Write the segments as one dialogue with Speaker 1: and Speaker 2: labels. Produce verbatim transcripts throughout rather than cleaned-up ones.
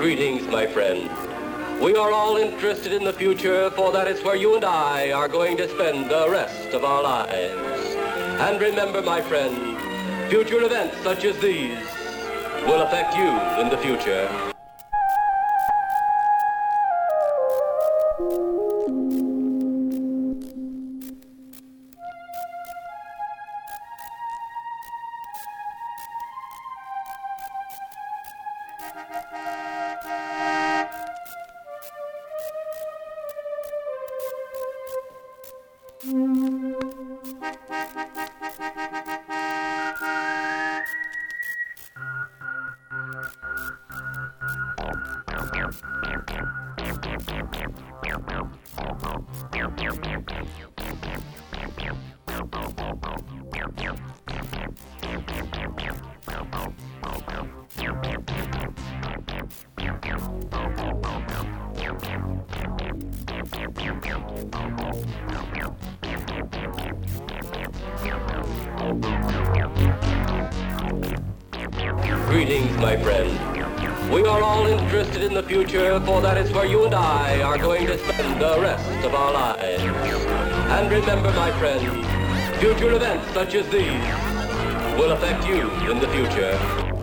Speaker 1: Greetings, my friend. We are all interested in the future, for that is where you and I are going to spend the rest of our lives. And remember, my friend, future events such as these will affect you in the future. Greetings, my friend. We are all interested in the future, for that is where you and I are going to spend the rest of our lives. And remember, my friend, future events such as these will affect you in the future.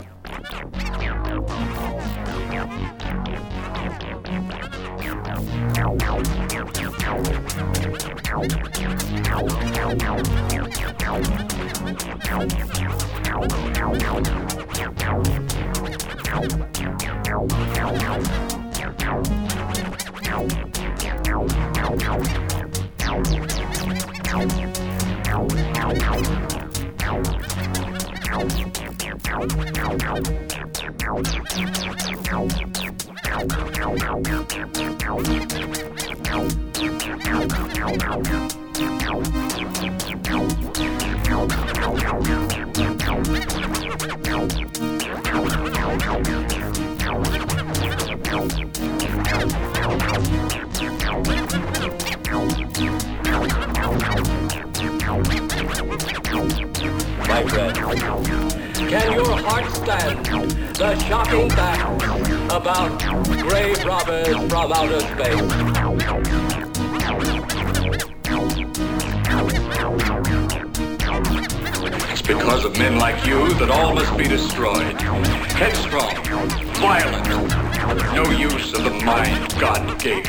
Speaker 1: My friend, can your heart stand the shocking fact about grave robbers from outer space?
Speaker 2: It's because of men like you that all must be destroyed. Headstrong, violent, no use of the mind God gave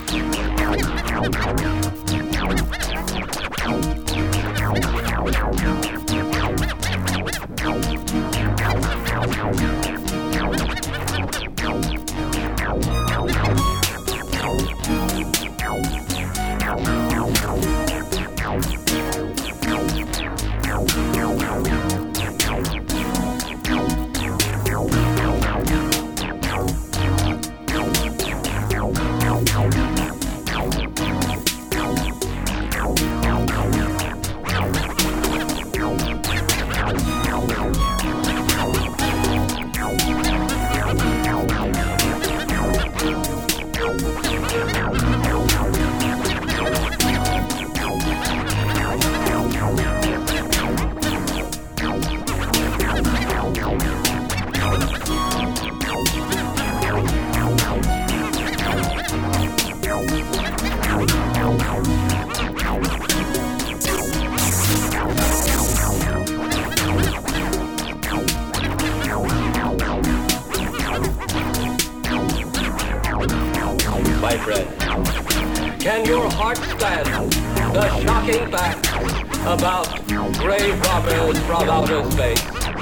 Speaker 2: My friend, can your heart stand the shocking facts about grave robbers from outer space?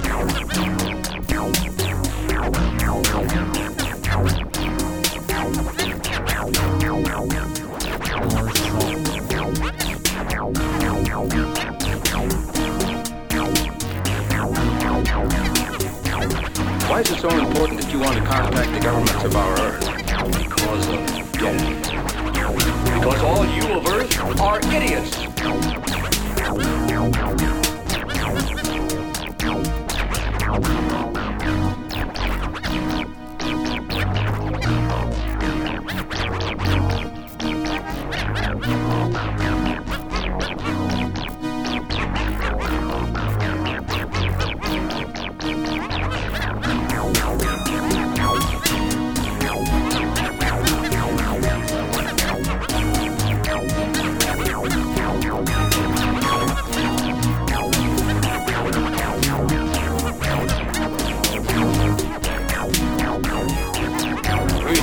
Speaker 3: Why is it so important that you want to contact the governments of our Earth?
Speaker 2: Because of death. Because all you of Earth are idiots.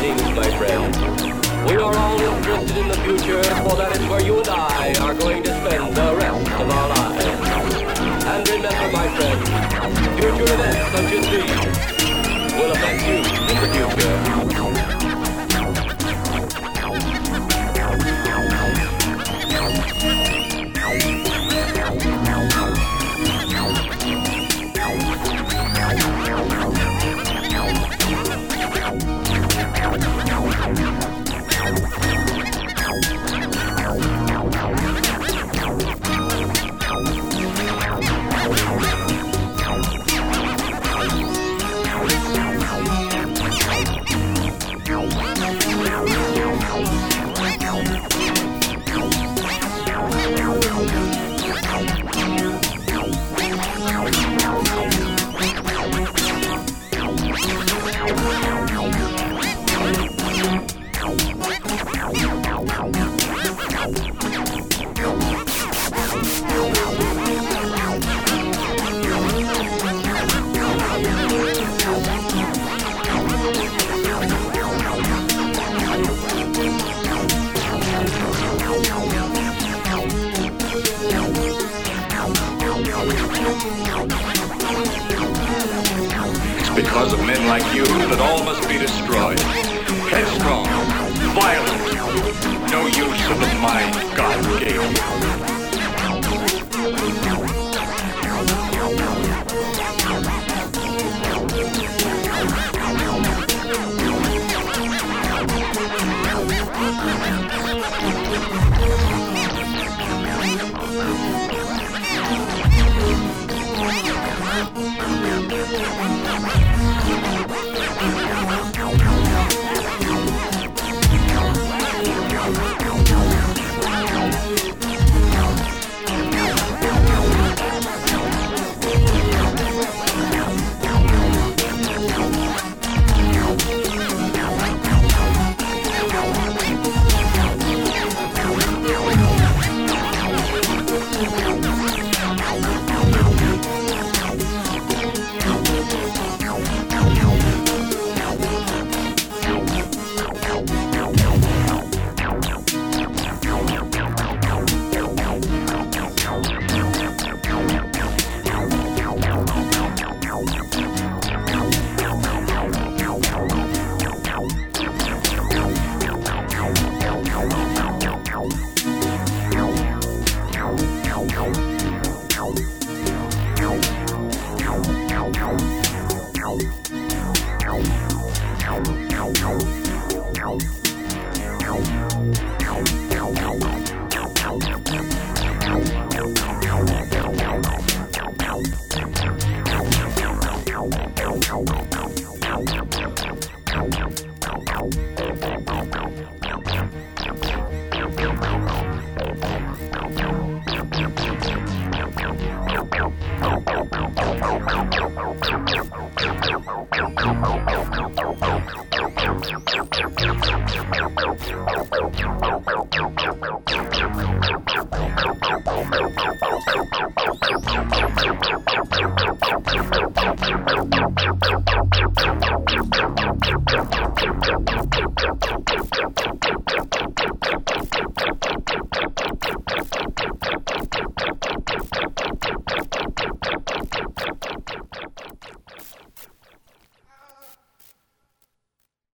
Speaker 1: change, my friend. We are all interested in the future, for that is where you and I are going to spend the rest of our lives. And remember, my friend, future events such as these will affect you in the future.
Speaker 3: Because of men like you that all must be destroyed. Headstrong, violent, no use of the mind God gave you.